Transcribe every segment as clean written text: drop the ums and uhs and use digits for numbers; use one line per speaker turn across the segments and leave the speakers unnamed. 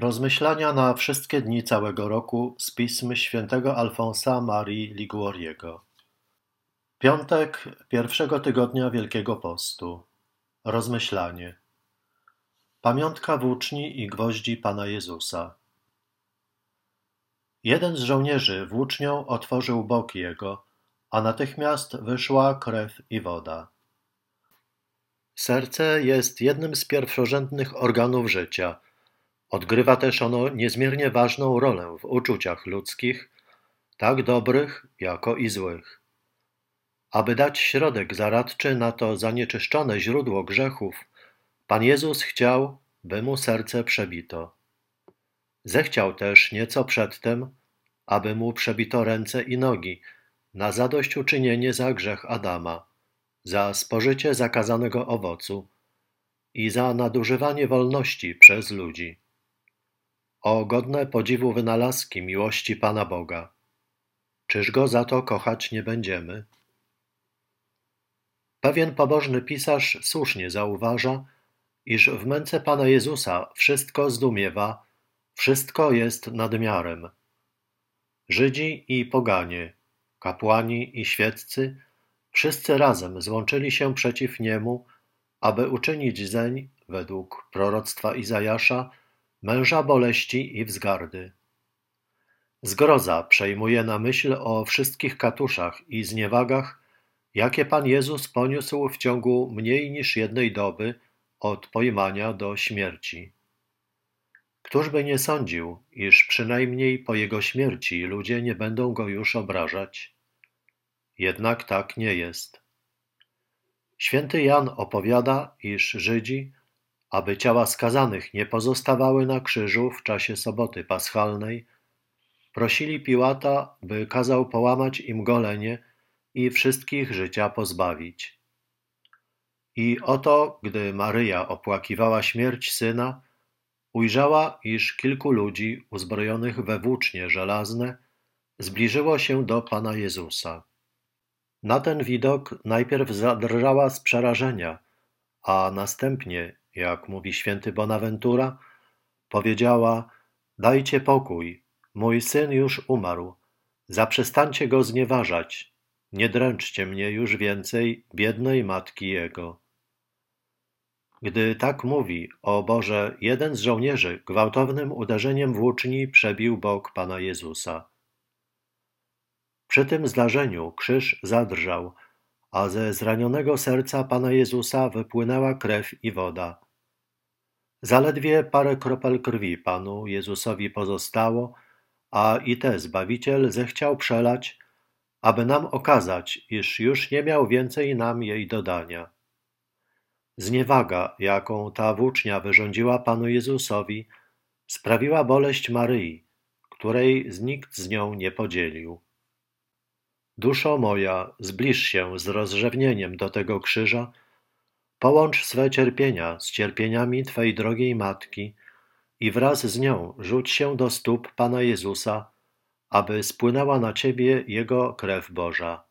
Rozmyślania na wszystkie dni całego roku z pism świętego Alfonsa Marii Liguoriego. Piątek pierwszego tygodnia Wielkiego Postu. Rozmyślanie. Pamiątka włóczni i gwoździ Pana Jezusa. Jeden z żołnierzy włócznią otworzył bok jego, a natychmiast wyszła krew i woda. Serce jest jednym z pierwszorzędnych organów życia. Odgrywa też ono niezmiernie ważną rolę w uczuciach ludzkich, tak dobrych, jako i złych. Aby dać środek zaradczy na to zanieczyszczone źródło grzechów, Pan Jezus chciał, by mu serce przebito. Zechciał też nieco przedtem, aby mu przebito ręce i nogi, na zadośćuczynienie za grzech Adama, za spożycie zakazanego owocu i za nadużywanie wolności przez ludzi. O godne podziwu wynalazki miłości Pana Boga! Czyż Go za to kochać nie będziemy? Pewien pobożny pisarz słusznie zauważa, iż w męce Pana Jezusa wszystko zdumiewa, wszystko jest nadmiarem. Żydzi i poganie, kapłani i świeccy, wszyscy razem złączyli się przeciw Niemu, aby uczynić zeń, według proroctwa Izajasza, męża boleści i wzgardy. Zgroza przejmuje na myśl o wszystkich katuszach i zniewagach, jakie Pan Jezus poniósł w ciągu mniej niż jednej doby od pojmania do śmierci. Któż by nie sądził, iż przynajmniej po Jego śmierci ludzie nie będą Go już obrażać? Jednak tak nie jest. Święty Jan opowiada, iż Żydzi, aby ciała skazanych nie pozostawały na krzyżu w czasie soboty paschalnej, prosili Piłata, by kazał połamać im golenie i wszystkich życia pozbawić. I oto, gdy Maryja opłakiwała śmierć syna, ujrzała, iż kilku ludzi uzbrojonych we włócznie żelazne zbliżyło się do Pana Jezusa. Na ten widok najpierw zadrżała z przerażenia, a następnie, jak mówi święty Bonaventura, powiedziała: „Dajcie pokój, mój syn już umarł, zaprzestańcie go znieważać, nie dręczcie mnie już więcej, biednej matki jego”. Gdy tak mówi, o Boże, jeden z żołnierzy gwałtownym uderzeniem włóczni przebił bok Pana Jezusa. Przy tym zdarzeniu krzyż zadrżał, a ze zranionego serca Pana Jezusa wypłynęła krew i woda. Zaledwie parę kropel krwi Panu Jezusowi pozostało, a i te Zbawiciel zechciał przelać, aby nam okazać, iż już nie miał więcej nam jej dodania. Zniewaga, jaką ta włócznia wyrządziła Panu Jezusowi, sprawiła boleść Maryi, której nikt z nią nie podzielił. Duszo moja, zbliż się z rozrzewnieniem do tego krzyża, połącz swe cierpienia z cierpieniami Twej drogiej Matki i wraz z nią rzuć się do stóp Pana Jezusa, aby spłynęła na Ciebie Jego krew Boża.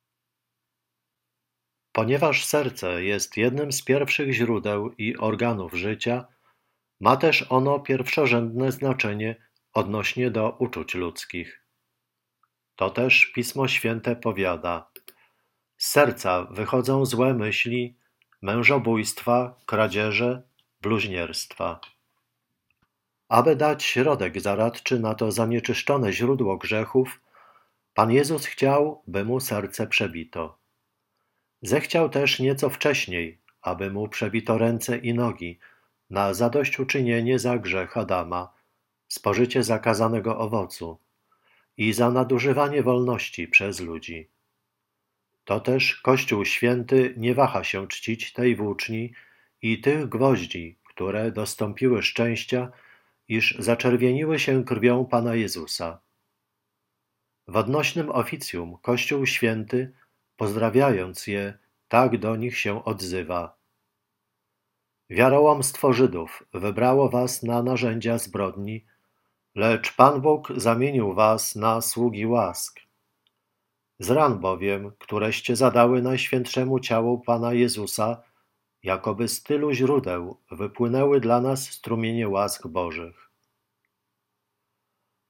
Ponieważ serce jest jednym z pierwszych źródeł i organów życia, ma też ono pierwszorzędne znaczenie odnośnie do uczuć ludzkich. To też Pismo Święte powiada: z serca wychodzą złe myśli, mężobójstwa, kradzieże, bluźnierstwa. Aby dać środek zaradczy na to zanieczyszczone źródło grzechów, Pan Jezus chciał, by mu serce przebito. Zechciał też nieco wcześniej, aby mu przebito ręce i nogi, na zadośćuczynienie za grzech Adama, spożycie zakazanego owocu i za nadużywanie wolności przez ludzi. To też Kościół Święty nie waha się czcić tej włóczni i tych gwoździ, które dostąpiły szczęścia, iż zaczerwieniły się krwią Pana Jezusa. W odnośnym oficjum Kościół Święty, pozdrawiając je, tak do nich się odzywa: „Wiarołomstwo Żydów wybrało was na narzędzia zbrodni, lecz Pan Bóg zamienił was na sługi łask. Z ran bowiem, któreście zadały Najświętszemu ciału Pana Jezusa, jakoby z tylu źródeł wypłynęły dla nas strumienie łask Bożych”.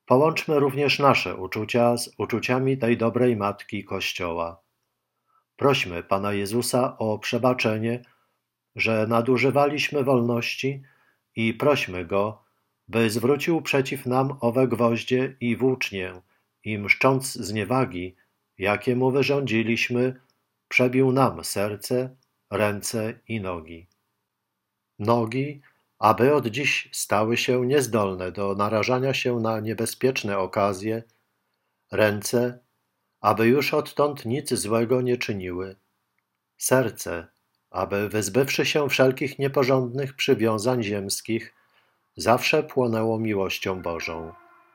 Połączmy również nasze uczucia z uczuciami tej dobrej Matki Kościoła. Prośmy Pana Jezusa o przebaczenie, że nadużywaliśmy wolności i prośmy Go, by zwrócił przeciw nam owe gwoździe i włócznie i mszcząc zniewagi, jakie Mu wyrządziliśmy, przebił nam serce, ręce i nogi. Nogi, aby od dziś stały się niezdolne do narażania się na niebezpieczne okazje, ręce, aby już odtąd nic złego nie czyniły, serce, aby wyzbywszy się wszelkich nieporządnych przywiązań ziemskich, zawsze płonęło miłością Bożą.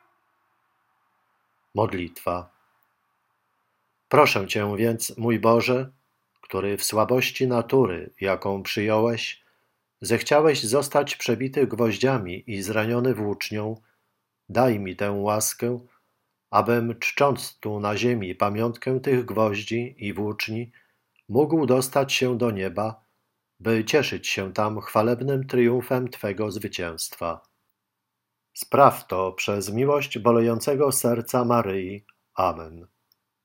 Modlitwa. Proszę Cię więc, mój Boże, który w słabości natury, jaką przyjąłeś, zechciałeś zostać przebity gwoździami i zraniony włócznią, daj mi tę łaskę, abym, czcząc tu na ziemi pamiątkę tych gwoździ i włóczni, mógł dostać się do nieba, by cieszyć się tam chwalebnym triumfem Twego zwycięstwa. Spraw to przez miłość bolejącego serca Maryi. Amen.